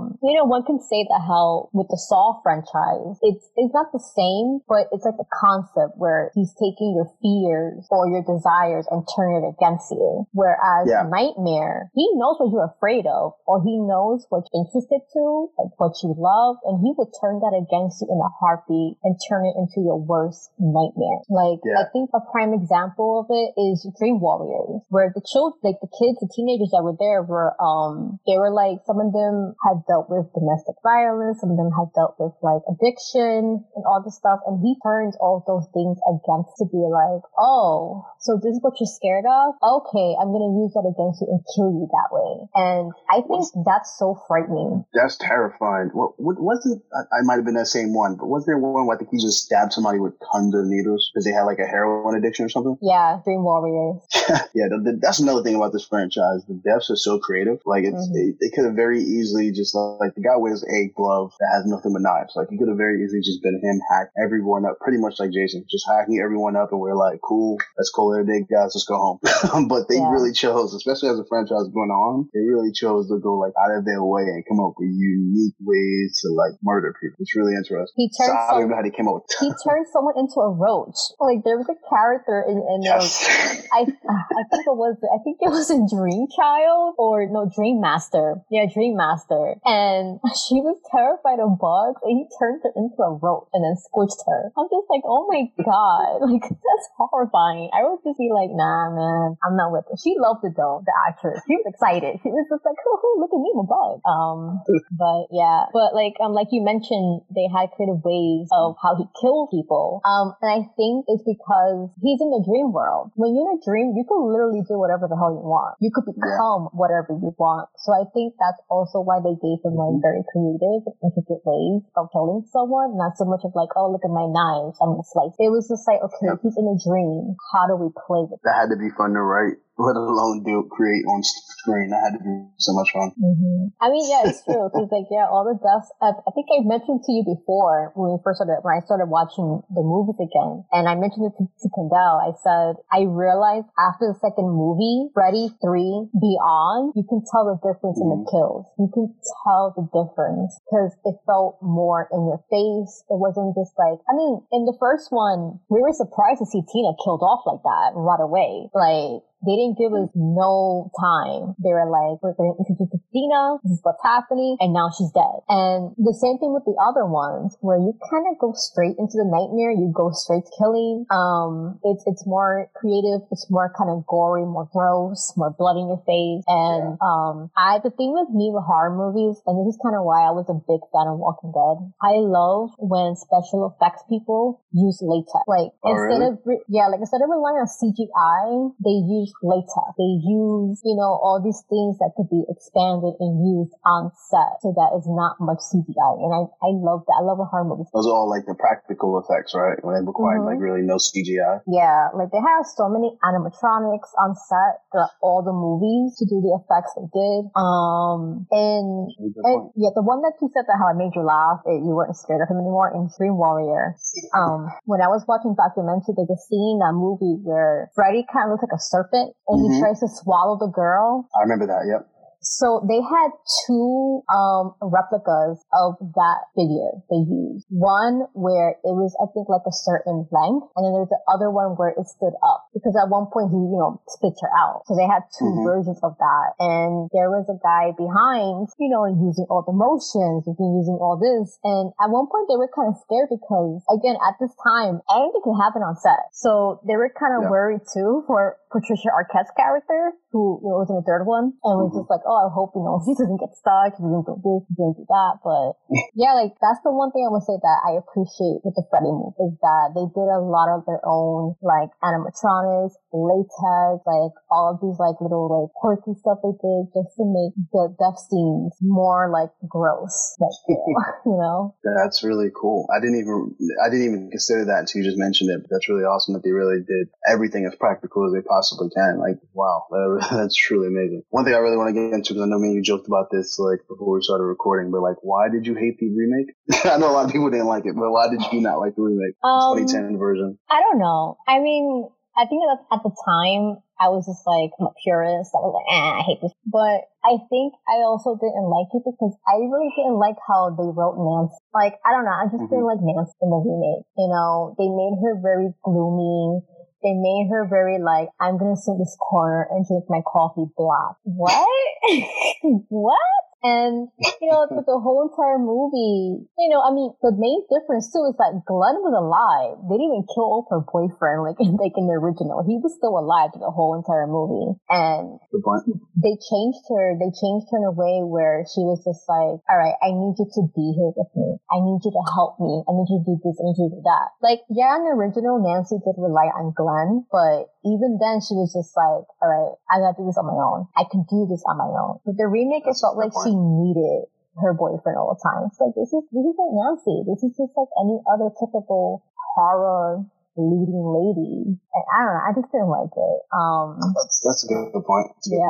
Speaker 1: one can say that how with the Saw franchise, it's not the same, but it's like a concept where he's taking your fears or your desires and turn it against you. Whereas Nightmare, he knows what you're afraid of, or he knows what you're interested to, like what you love, and he would turn that against you in a heartbeat and turn it into your worst nightmare. Like, I think a prime example of it is Dream Warriors, where the kids, the teenagers that were there were, they were like, some of them had dealt with domestic violence, some of them had dealt with like addiction and all this stuff, and he turns all those things against to be like, oh, so this is what you're scared of? Okay, I'm gonna use that against you and kill you that way. And I think that's so frightening.
Speaker 2: That's terrifying. What wasn't, I might have been that same one, but was there one where I think he just stabbed somebody with tons of needles because they had like a heroin addiction or something?
Speaker 1: Yeah, Dream Warriors.
Speaker 2: Yeah, that's another thing about this franchise. The deaths are so creative. Like, they could have very easily just, like, the guy wears a glove that has nothing but knives. Like, it could have very easily just been him hack everyone up, pretty much like Jason, just hacking everyone up, and we're like, cool, let's call it a day, guys, let's go home. But they really chose, especially as the franchise going on, they really chose to go like out of their way and come up with unique ways to like murder people. It's really interesting. I don't know how they came up with
Speaker 1: he turned someone into a roach. Like, there was a character in
Speaker 2: yes.
Speaker 1: I think it was a Dream Child or no, Dream Master. Yeah, Dream Master. And she was terrified of bugs, and he turned her into a roach and then squished her. I'm just like, oh my god, like, that's horrifying. I would just be like, nah, man, I'm not with it. She loved it though, the actress. She was excited. She was just like, oh, look at me, I'm a bug. But yeah, but like you mentioned, they had creative ways of how he killed people. And I think it's because he's in the dream world. When you're in a dream, you can literally do whatever the hell you want. You could become whatever you want. So I think that's also why they gave him like very creative and intricate ways of killing someone. Not so much of like, oh, look at my knives, I'm gonna slice. It was just like, okay, he's in a dream. How do we play with
Speaker 2: that? Had to be fun to write. let alone create on screen. That had to be so much fun.
Speaker 1: Mm-hmm. I mean, yeah, it's true. Because all the deaths. I think I mentioned to you before when I started watching the movies again, and I mentioned it to Kendall. I said I realized after the second movie, Freddy 3 Beyond, you can tell the difference in the kills. You can tell the difference because it felt more in your face. It wasn't just like, I mean, in the first one, we were surprised to see Tina killed off like that right away. Like, they didn't give us no time. They were like, we're going to introduce Tina, this is what's happening, and now she's dead. And the same thing with the other ones, where you kind of go straight into the nightmare, you go straight to killing. It's more creative, it's more kind of gory, more gross, more blood in your face. And the thing with me with horror movies, and this is kind of why I was a big fan of Walking Dead, I love when special effects people use latex. Like, instead of relying on CGI, they use latex. They use, all these things that could be expanded and used on set so that it's not much CGI. And I love that. I love a horror movie.
Speaker 2: Those are all like the practical effects, right? When they require like really no CGI.
Speaker 1: Yeah, like they have so many animatronics on set throughout all the movies to do the effects they did. The one that you said that how it made you laugh, you weren't scared of him anymore in Dream Warrior. When I was watching documentary, there's a scene in that movie where Freddy kind of looks like a serpent and he tries to swallow the girl.
Speaker 2: I remember that, yep.
Speaker 1: So they had two replicas of that figure they used. One where it was, I think, like a certain length, and then there's the other one where it stood up. Because at one point he, spits her out. So they had two versions of that. And there was a guy behind, using all the motions, using all this. And at one point they were kind of scared because, again, at this time, anything can happen on set. So they were kind of worried too for Patricia Arquette's character, who was in the third one, and was just like, I hope, he doesn't get stuck, he doesn't do this, he doesn't do that. But yeah, like, that's the one thing I would say that I appreciate with the Freddy movie, is that they did a lot of their own, like, animatronics, latex, like, all of these, like, little, like, quirky stuff they did just to make the death scenes more, like, gross. Like,
Speaker 2: That's really cool. I didn't even consider that until you just mentioned it. But that's really awesome that they really did everything as practical as they possibly can. Like, wow, that's truly amazing. One thing I really want to get into, because I know me and you joked about this like before we started recording, but like, why did you hate the remake? I know a lot of people didn't like it, but why did you not like the remake, 2010 version?
Speaker 1: I don't know. I mean, I think that at the time I was just like, I'm a purist. I was like, I hate this. But I think I also didn't like it because I really didn't like how they wrote Nancy. Like, I don't know. I just didn't like Nancy in the remake. They made her very gloomy. They made her very like, I'm going to sit in this corner and drink my coffee black. What? What? And, the whole entire movie, the main difference too is that Glenn was alive. They didn't even kill off her boyfriend like in the original. He was still alive through the whole entire movie. And they changed her in a way where she was just like, all right, I need you to be here with me. I need you to help me. I need you to do this. I need you to do that. Like, yeah, in the original, Nancy did rely on Glenn, but even then she was just like, all right, I gotta do this on my own. I can do this on my own. But the remake, it felt like she needed her boyfriend all the time. It's like, this is like Nancy. This is just like any other typical horror leading lady. And I don't know, I just didn't like it.
Speaker 2: That's a good point.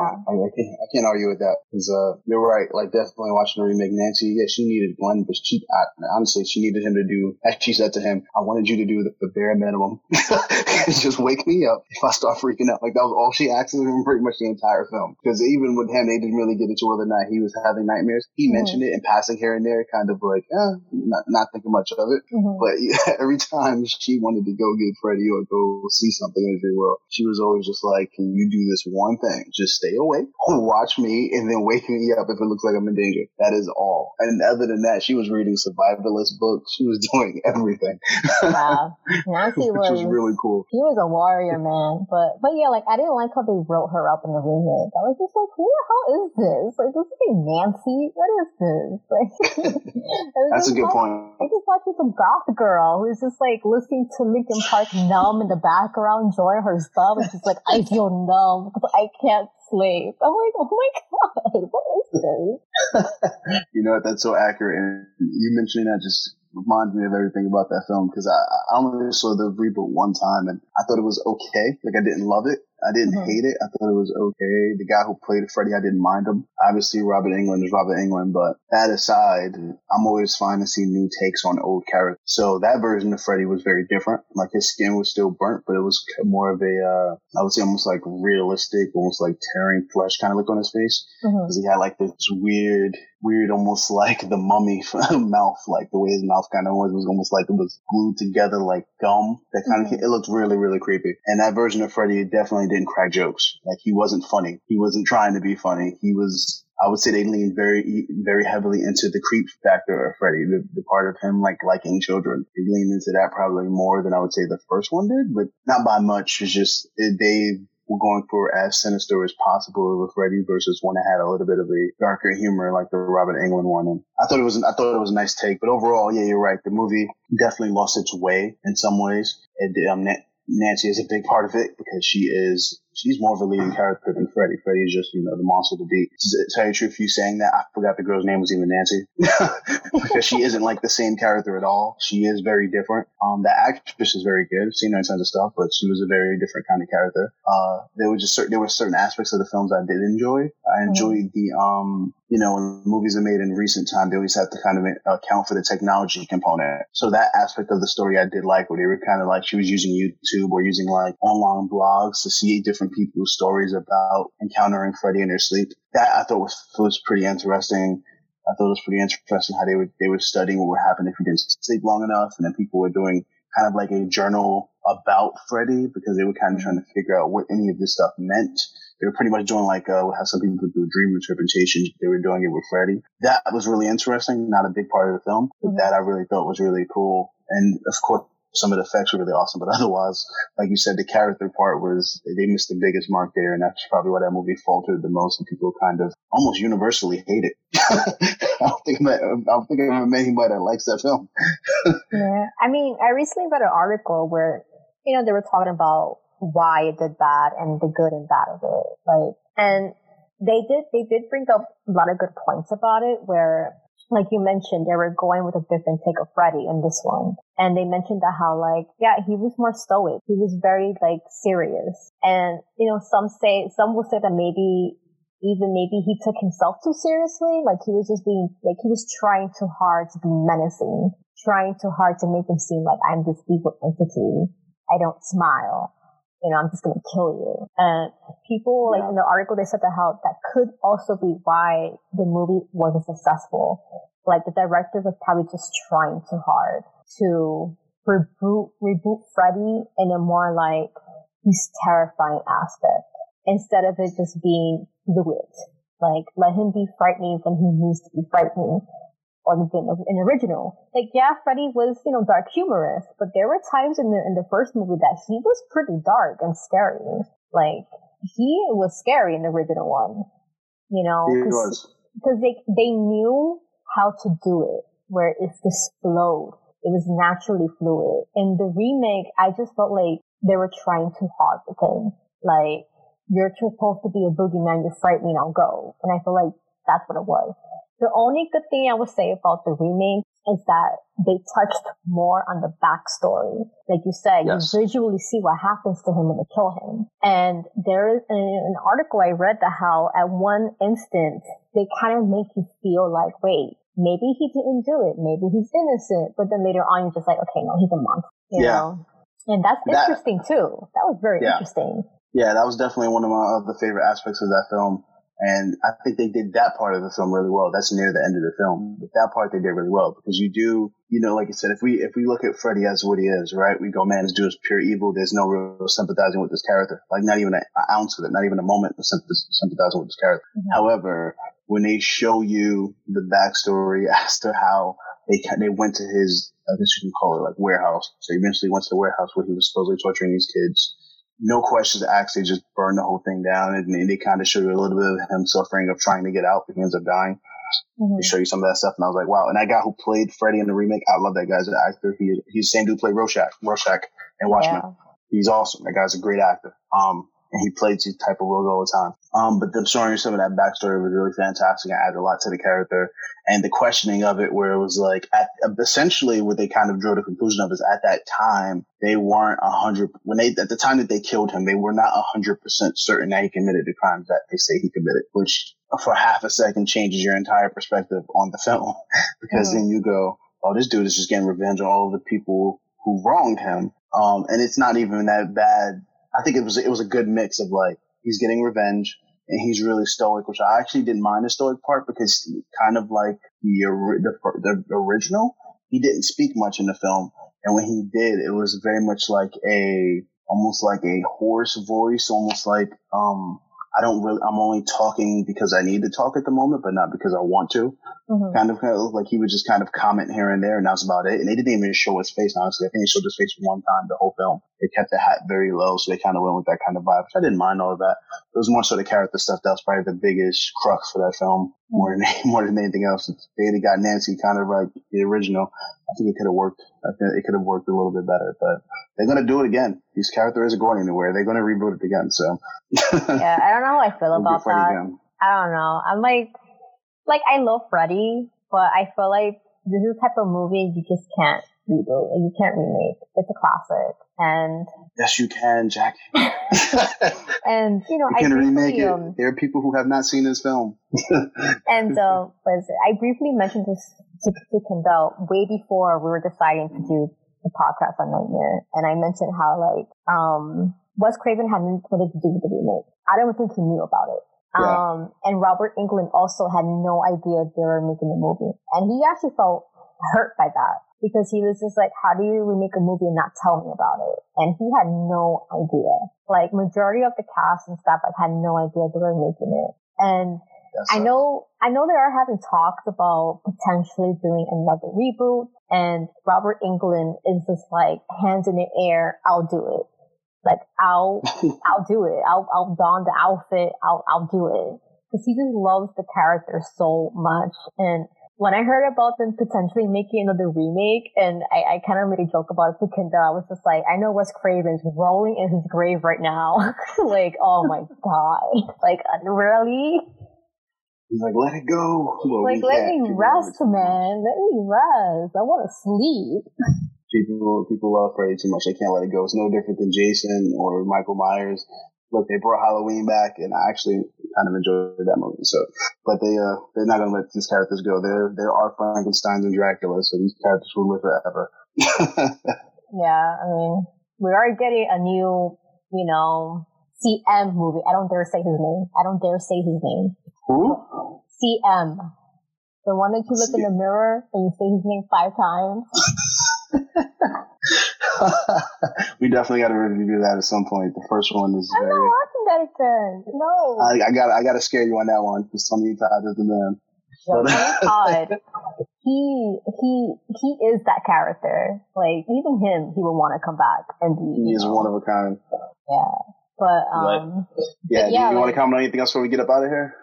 Speaker 2: I can't argue with that, because you're right. Like, definitely watching the remake, Nancy, yeah, she needed Glenn, but honestly, she needed him to do, as she said to him, I wanted you to do the bare minimum. Just wake me up if I start freaking out. Like, that was all she asked of him pretty much the entire film. Because even with him, they didn't really get into whether or not he was having nightmares. He mentioned it in passing here and there, kind of like, not thinking much of it. But yeah, every time she wanted to go get Freddy or go see something in the world, she was always just like, can you do this one thing? Just stay awake, watch me, and then wake me up if it looks like I'm in danger. That is all. And other than that, she was reading survivalist books. She was doing everything.
Speaker 1: Wow. Nancy
Speaker 2: was really cool.
Speaker 1: She was a warrior, man. But yeah, like, I didn't like how they wrote her up in the remake. I was just like, who the hell is this? Like, this is Nancy? What is this? Like,
Speaker 2: that's a good point.
Speaker 1: I just watching some goth girl who's just like listening to Linkin Park Numb in the background, enjoying her stuff, and she's like, I feel numb because I can't sleep. I'm like, oh my god, what is this?
Speaker 2: That's so accurate. And you mentioning that just reminds me of everything about that film, because I only saw the reboot one time and I thought it was okay. Like, I didn't love it. I didn't hate it. I thought it was okay. The guy who played Freddy, I didn't mind him. Obviously, Robert Englund is Robert Englund, but that aside, I'm always fine to see new takes on old characters. So that version of Freddy was very different. Like his skin was still burnt, but it was more of a, I would say almost like realistic, almost like tearing flesh kind of look on his face. Because he had like this weird, almost like the Mummy mouth, like the way his mouth kind of was almost like it was glued together like gum. That kind of, it looked really, really creepy. And that version of Freddy definitely didn't crack jokes. Like he wasn't funny. He wasn't trying to be funny. He was, I would say they leaned very, very heavily into the creep factor of Freddy, the part of him like liking children. They leaned into that probably more than I would say the first one did, but not by much. It's just, they were going for as sinister as possible with Freddy versus one that had a little bit of a darker humor like the Robert Englund one. And I thought it was a nice take, but overall, yeah, you're right. The movie definitely lost its way in some ways. Nancy is a big part of it because she's more of a leading character than Freddy. Freddy is just, the monster to beat. To tell you the truth, you saying that, I forgot the girl's name was even Nancy. Because she isn't like the same character at all. She is very different. The actress is very good. I've seen her in tons of stuff, but she was a very different kind of character. There were certain aspects of the films I did enjoy. I enjoyed the, when movies are made in recent time, they always have to kind of account for the technology component. So that aspect of the story I did like, where they were kind of like, she was using YouTube or using like online blogs to see different people's stories about encountering Freddy in their sleep. That I thought was pretty interesting. I thought it was pretty interesting how they were studying what would happen if you didn't sleep long enough, and then people were doing kind of like a journal about Freddy because they were kind of trying to figure out what any of this stuff meant. They were pretty much doing like how some people do dream interpretations. They were doing it with Freddy. That was really interesting. Not a big part of the film, but that I really thought was really cool. And of course, some of the effects were really awesome, but otherwise, like you said, the character part they missed the biggest mark there, and that's probably why that movie faltered the most, and people kind of almost universally hate it. I don't think of anybody that likes that film.
Speaker 1: Yeah, I mean, I recently read an article where, they were talking about why it did bad and the good and bad of it, like, and they did bring up a lot of good points about it, where, like you mentioned, they were going with a different take of Freddy in this one. And they mentioned that how, like, yeah, he was more stoic. He was very, like, serious. And, some will say that maybe he took himself too seriously. Like, he was just he was trying too hard to be menacing, trying too hard to make him seem like I'm this evil entity. I don't smile. I'm just going to kill you. And people, like, in the article, they said how that could also be why the movie wasn't successful. Like, the director was probably just trying too hard to reboot Freddy in a more, like, he's terrifying aspect, instead of it just being fluid. Like, let him be frightening when he needs to be frightening. Or an original. Like, yeah, Freddy was, dark humorous, but there were times in the first movie that he was pretty dark and scary. Like, he was scary in the original one,
Speaker 2: He was.
Speaker 1: Because they knew how to do it, where it just flowed. It was naturally fluid. In the remake, I just felt like they were trying too hard with him. Like, you're supposed to be a boogeyman, you're frightening, I'll go. And I feel like that's what it was. The only good thing I would say about the remake is that they touched more on the backstory. Like you said, yes. You visually see what happens to him when they kill him. And there is an article I read that how at one instant, they kind of make you feel like, wait, maybe he didn't do it. Maybe he's innocent. But then later on, you're just like, okay, no, he's a monster. You know? And that's interesting too. That was very interesting.
Speaker 2: Yeah, that was definitely one of my other favorite aspects of that film. And I think they did that part of the film really well. That's near the end of the film. But that part they did really well because you do, like you said, if we look at Freddy as what he is, right? We go, man, this dude is pure evil. There's no real sympathizing with this character. Like not even an ounce of it, not even a moment of sympathizing with this character. Mm-hmm. However, when they show you the backstory as to how they went to his, I guess you can call it like warehouse. So he eventually went to the warehouse where he was supposedly torturing these kids. No questions asked, they just burned the whole thing down, and they kind of show you a little bit of him suffering of trying to get out, but he ends up dying. Mm-hmm. They show you some of that stuff, and I was like, wow. And that guy who played Freddy in the remake, I love that guy as an actor. He's the same dude who played Rorschach in Watchmen. Yeah. He's awesome. That guy's a great actor. and he played this type of roles all the time. But them showing you some of that backstory was really fantastic and added a lot to the character. And the questioning of it, where it was like, essentially what they kind of drew the conclusion of is at that time, they weren't 100, at the time that they killed him, they were not 100% certain that he committed the crimes that they say he committed, which for half a second changes your entire perspective on the film. Because then you go, oh, this dude is just getting revenge on all of the people who wronged him. And it's not even that bad. I think it was a good mix of like, he's getting revenge, and he's really stoic, which I actually didn't mind the stoic part, because kind of like the original, he didn't speak much in the film. And when he did, it was very much like almost like a hoarse voice, almost like, I'm only talking because I need to talk at the moment, but not because I want to. Kind of like he would just kind of comment here and there, and that's about it. And they didn't even show his face, honestly. I think they showed his face one time the whole film. They kept the hat very low, so they kind of went with that kind of vibe, which I didn't mind all of that. It was more so the character stuff that was probably the biggest crux for that film, more than anything else. If they had got Nancy kind of like the original, I think it could have worked. I think it could have worked a little bit better, but they're going to do it again. This character isn't going anywhere. They're going to reboot it again, so.
Speaker 1: Yeah, I don't know how I feel about that. Again. I don't know. I'm like I love Freddy, but I feel like this is the type of movie you just can't reboot. You can't remake. It's a classic. And
Speaker 2: yes, you can, Jackie.
Speaker 1: And,
Speaker 2: you can remake it. There are people who have not seen this film.
Speaker 1: And I briefly mentioned this to Kendall way before we were deciding to do the podcast on Nightmare. And I mentioned how, like, Wes Craven had nothing to do with the remake. I don't think he knew about it. Yeah. And Robert Englund also had no idea they were making the movie. And he actually felt hurt by that, because he was just like, how do you remake a movie and not tell me about it? And he had no idea. Like, majority of the cast and stuff, like, had no idea they were making it. And I know they are having talks about potentially doing another reboot, and Robert Englund is just like, hands in the air, I'll do it. Like, I'll do it. I'll don the outfit. I'll do it. Because he just loves the character so much. And when I heard about them potentially making another remake, and I kind of made a joke about it to Kendall, I was just like, I know Wes Craven's rolling in his grave right now. Like, oh my God. Like, really?
Speaker 2: He's like, let it go. Well,
Speaker 1: like, let me rest, man. Let me rest. I want to sleep.
Speaker 2: People love Freddy too much. They can't let it go. It's no different than Jason or Michael Myers. Look, they brought Halloween back, and I actually kind of enjoyed that movie. So, but they're not going to let these characters go. There are Frankensteins and Dracula, so these characters will live forever.
Speaker 1: Yeah, I mean, we are getting a new, CM movie. I don't dare say his name.
Speaker 2: Who?
Speaker 1: CM. The one that you look in the mirror and you say his name 5 times.
Speaker 2: We definitely got to review that at some point. The first one is
Speaker 1: I'm not watching that again. No.
Speaker 2: I got to scare you on that one. Just tell me Todd is the man.
Speaker 1: Todd, he is that character. Like, even him, he would want to come back and be.
Speaker 2: He is one of a kind.
Speaker 1: Yeah, but
Speaker 2: do you want to comment on anything else before we get up out of here?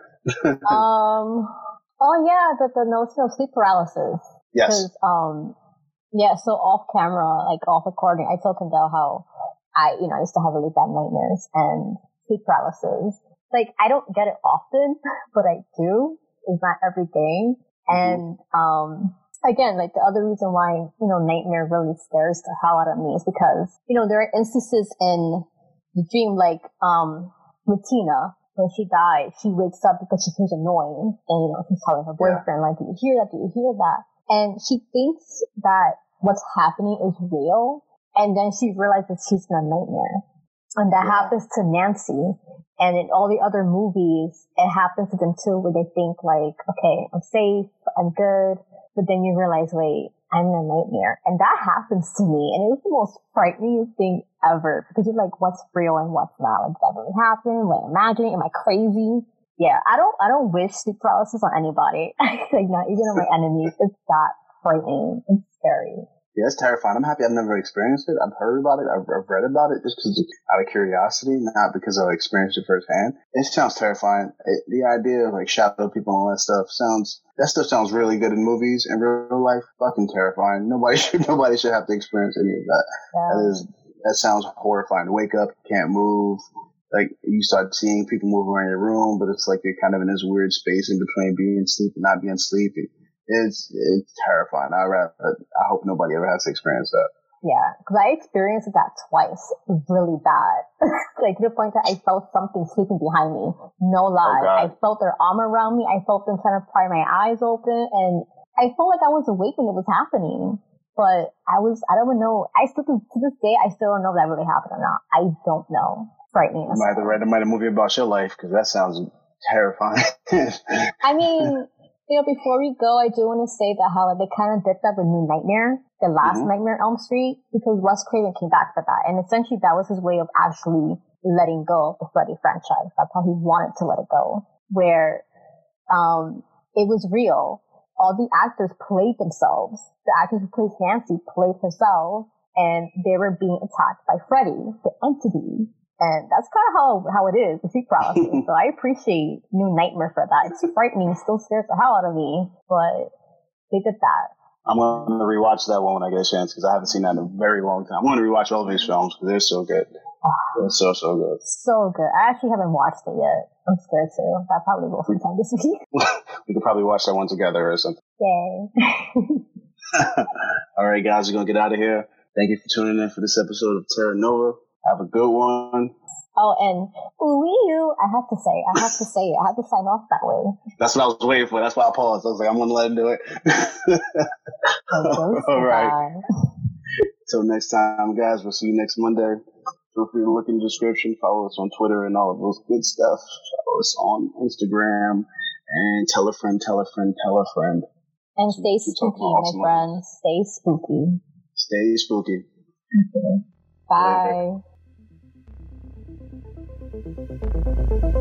Speaker 1: Oh yeah, the notion of sleep paralysis.
Speaker 2: Yes.
Speaker 1: Yeah, so off camera, like off recording, I told Kendall how I used to have really bad nightmares and sleep paralysis. Like, I don't get it often, but I do. It's not every day. And, again, like, the other reason why, nightmare really scares the hell out of me is because, there are instances in the dream, like, with Tina, when she died, she wakes up because she feels annoying. And, she's telling her boyfriend, like, do you hear that? Do you hear that? And she thinks that what's happening is real. And then she realizes she's in a nightmare. And that happens to Nancy. And in all the other movies, it happens to them too, where they think like, okay, I'm safe, I'm good. But then you realize, wait, I'm in a nightmare. And that happens to me. And it was the most frightening thing ever. Because you're like, what's real and what's not? Like, did that really happen? Like, imagining, am I crazy? Yeah, I don't wish sleep paralysis on anybody. Like, not even on my enemies. It's that frightening. It's scary.
Speaker 2: Yeah, it's terrifying. I'm happy I've never experienced it. I've heard about it. I've read about it just out of curiosity, not because I've experienced it firsthand. It sounds terrifying. The idea of like shadow people and all that stuff sounds really good in movies. In real life, fucking terrifying. Nobody should have to experience any of that. Yeah. That sounds horrifying. Wake up, can't move. like you start seeing people move around your room, but it's like you're kind of in this weird space in between being asleep and not being sleepy. It's terrifying. I hope nobody ever has to experience that.
Speaker 1: Yeah, because I experienced that twice, really bad. Like to the point that I felt something sleeping behind me. No lie. I felt their arm around me. I felt them trying to pry my eyes open, and I felt like I was awake when it was happening. But I don't know. I still, to this day, I still don't know if that really happened or not. I don't know. Frightening.
Speaker 2: You might have read a movie about your life, because that sounds terrifying.
Speaker 1: I mean, before we go, I do want to say that how they kind of did that with New Nightmare, the last Nightmare on Elm Street, because Wes Craven came back for that. And essentially that was his way of actually letting go of the Freddy franchise. That's how he wanted to let it go. Where it was real. All the actors played themselves. The actress who plays Nancy played herself, and they were being attacked by Freddy, the entity. And that's kind of how it is, the sleep paralysis. So I appreciate New Nightmare for that. It's frightening, still scares the hell out of me, but they did that.
Speaker 2: I'm going to rewatch that one when I get a chance, because I haven't seen that in a very long time. I'm going to rewatch all of these films, because they're so good. They're so good.
Speaker 1: So good. I actually haven't watched it yet. I'm scared too. I probably will sometime this week.
Speaker 2: We could probably watch that one together or something.
Speaker 1: Yay.
Speaker 2: All right, guys, we're going to get out of here. Thank you for tuning in for this episode of Terra Nova. Have a good one.
Speaker 1: Oh, and I have to say it. I have to sign off that way.
Speaker 2: That's what I was waiting for. That's why I paused. I was like, I'm going to let him do it. All right. Till next time, guys. We'll see you next Monday. Feel free to look in the description. Follow us on Twitter and all of those good stuff. Follow us on Instagram. And tell a friend.
Speaker 1: And stay spooky, my friends. Stay spooky.
Speaker 2: Stay spooky.
Speaker 1: Okay. Bye.
Speaker 2: Later.